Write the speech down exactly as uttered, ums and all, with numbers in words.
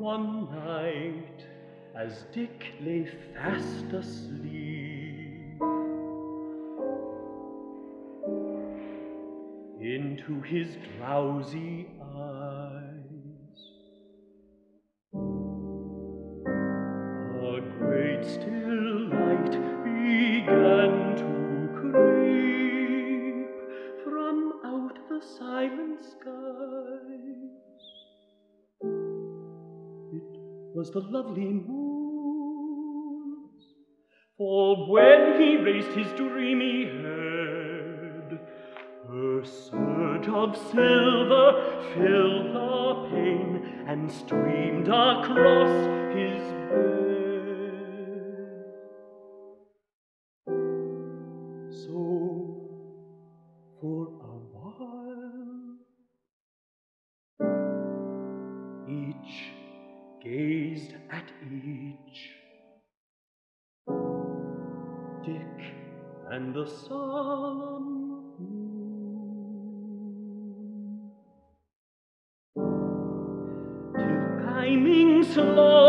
One night, as Dick lay fast asleep, into his drowsy eyes a great still light began to creep from out the silent skies. It was the lovely moon's, for when he raised his dreamy head, her surge of silver filled the pane and streamed across his bed. So, for a while, each gazed at each, Dick and the solemn moon, till timing slow